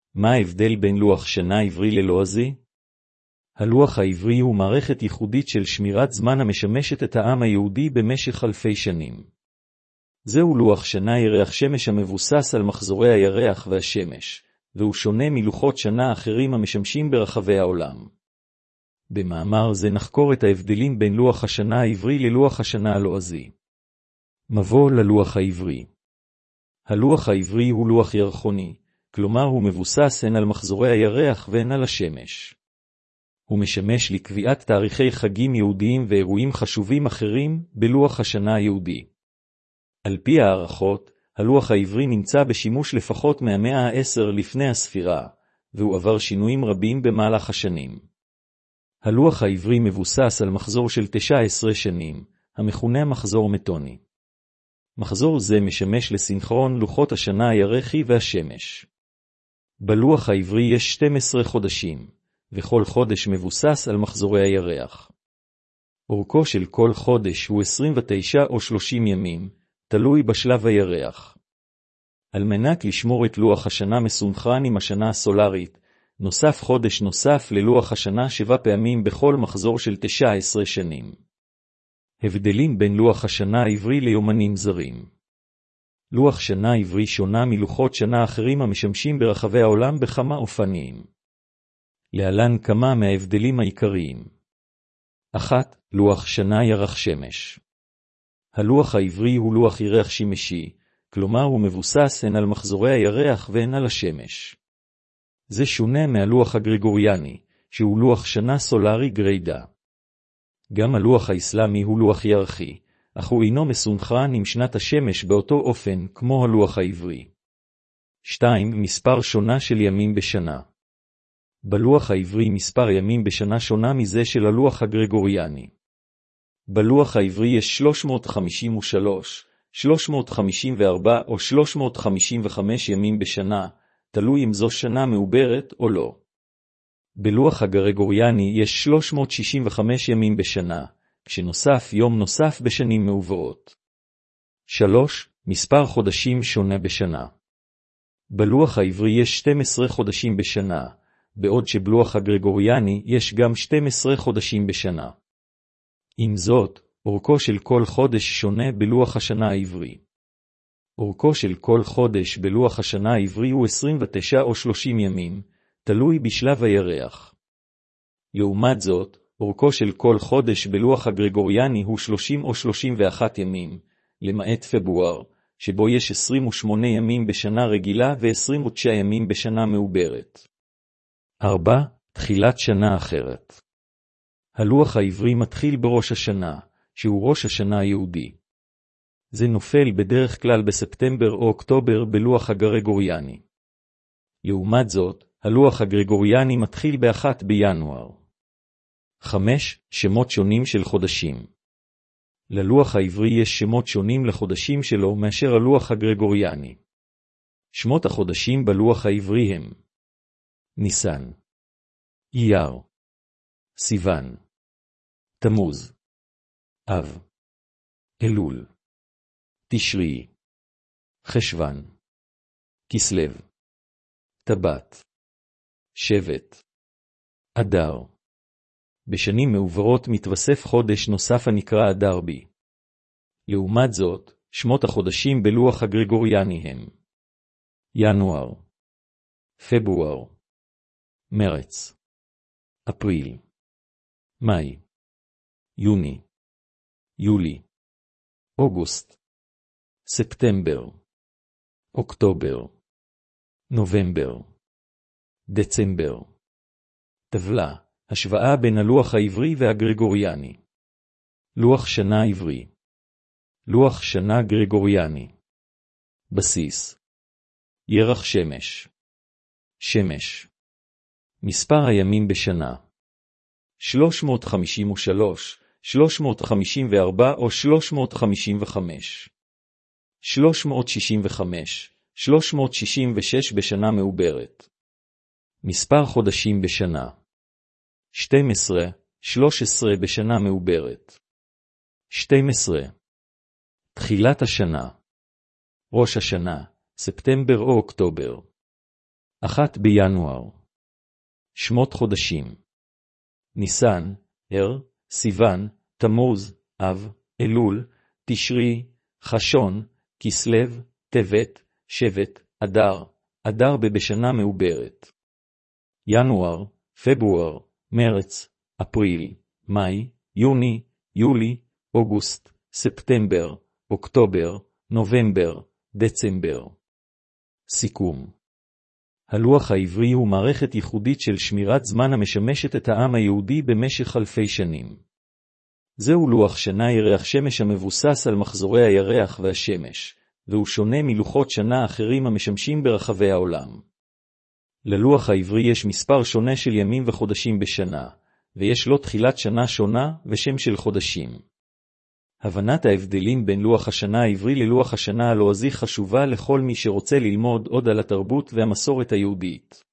מה ההבדל בין לוח שנה עברי ללועזי? הלוח העברי הוא מערכת ייחודית של שמירת זמן המשמשת את העם היהודי במשך אלפי שנים. זהו לוח שנה ירח שמש המבוסס על מחזורי הירח והשמש, והוא שונה מלוחות שנה אחרים המשמשים ברחבי העולם. במאמר זה נחקור את ההבדלים בין לוח השנה העברי ללוח השנה הלועזי. מבוא ללוח העברי. הלוח העברי הוא לוח ירחוני, כלומר הוא מבוסס הן על מחזורי הירח והן על השמש. הוא משמש לקביעת תאריכי חגים יהודיים ואירועים חשובים אחרים בלוח השנה היהודי. על פי הערכות, הלוח העברי נמצא בשימוש לפחות מהמאה ה-10 לפני הספירה, והוא עבר שינויים רבים במהלך השנים. הלוח העברי מבוסס על מחזור של 19 שנים, המכונה מחזור מתוני. מחזור זה משמש לסינכרון לוחות השנה הירחי והשמש. בלוח העברי יש 12 חודשים, וכל חודש מבוסס על מחזורי הירח. אורכו של כל חודש הוא 29 או 30 ימים, תלוי בשלב הירח. על מנת לשמור את לוח השנה מסונכרן עם השנה הסולרית, נוסף חודש נוסף ללוח השנה 7 פעמים בכל מחזור של 19 שנים. הבדלים בין לוח השנה העברי ליומנים זרים. לוח שנה עברי שונה מלוחות שנה אחרים המשמשים ברחבי העולם בכמה אופנים. להלן כמה מההבדלים העיקריים. 1. לוח שנה ירח שמש. הלוח העברי הוא לוח ירח שימשי, כלומר הוא מבוסס הן על מחזורי הירח והן על השמש. זה שונה מהלוח הגרגוריאני, שהוא לוח שנה סולרי גרידה. גם הלוח האסלאמי הוא לוח ירחי, אך הוא אינו מסונכרן עם שנת השמש באותו אופן כמו הלוח העברי. 2. מספר שונה של ימים בשנה. בלוח העברי מספר ימים בשנה שונה מזה של הלוח הגרגוריאני. בלוח העברי יש 353, 354 או 355 ימים בשנה, תלוי אם זו שנה מעוברת או לא. בלוח הגרגוריאני יש 365 ימים בשנה, כשנוסף יום נוסף בשנים מעוברות. 3. מספר חודשים שונה בשנה. בלוח העברי יש 12 חודשים בשנה, בעוד שבלוח הגרגוריאני יש גם 12 חודשים בשנה. עם זאת, אורכו של כל חודש שונה בלוח השנה העברי. אורכו של כל חודש בלוח השנה העברי הוא 29 או 30 ימים, תלוי בשלב הירח. לעומת זאת, אורכו של כל חודש בלוח הגרגוריאני הוא 30 או 31 ימים, למעט פברואר, שבו יש 28 ימים בשנה רגילה ו29 ימים בשנה מעוברת. 4. תחילת שנה אחרת. הלוח העברי מתחיל בראש השנה, שהוא ראש השנה היהודי. זה נופל בדרך כלל בספטמבר או אוקטובר בלוח הגרגוריאני. לעומת זאת, הלוח הגרגוריאני מתחיל ב-1 בינואר. 5. שמות שונים של חודשים. ללוח העברי יש שמות שונים לחודשים שלו מאשר הלוח הגרגוריאני. שמות החודשים בלוח העברי הם ניסן, אייר, סיוון, תמוז, אב, אלול, תשרי, חשוון, כסלו, טבת, שבט, אדר. בשנים מעוברות מתווסף חודש נוסף הנקרא אדר בי. לעומת זאת, שמות החודשים בלוח הגרגוריאני הם ינואר, פברואר, מרץ, אפריל, מאי, יוני, יולי, אוגוסט, ספטמבר, אוקטובר, נובמבר, דצמבר. טבלה, השוואה בין הלוח העברי והגרגוריאני. לוח שנה עברי. לוח שנה גרגוריאני. בסיס. ירח שמש. שמש. מספר הימים בשנה. 353, 354 או 355. 365, 366 בשנה מעוברת. מספר חודשים בשנה. 12, 13 בשנה מעוברת. 12. תחילת השנה. ראש השנה, ספטמבר או אוקטובר. 1 בינואר. שמות חודשים: ניסן, ער, סיוון, תמוז, אב, אלול, תשרי, חשון, כסלו, טבת, שבט, אדר, אדר בשנה מעוברת. ינואר, פברואר, מרץ, אפריל, מאי, יוני, יולי, אוגוסט, ספטמבר, אוקטובר, נובמבר, דצמבר. סיכום: הלוח העברי הוא מערכת ייחודית של שמירת זמן המשמשת את העם היהודי במשך אלפי שנים. זהו לוח שנה ירח שמש המבוסס על מחזורי הירח והשמש, והוא שונה מלוחות שנה אחרים המשמשים ברחבי העולם. ללוח העברי יש מספר שונה של ימים וחודשים בשנה, ויש לו תחילת שנה שונה ושם של חודשים. הבנת ההבדלים בין לוח השנה העברי ללוח השנה הלועזי חשובה לכל מי שרוצה ללמוד עוד על התרבות והמסורת היהודית.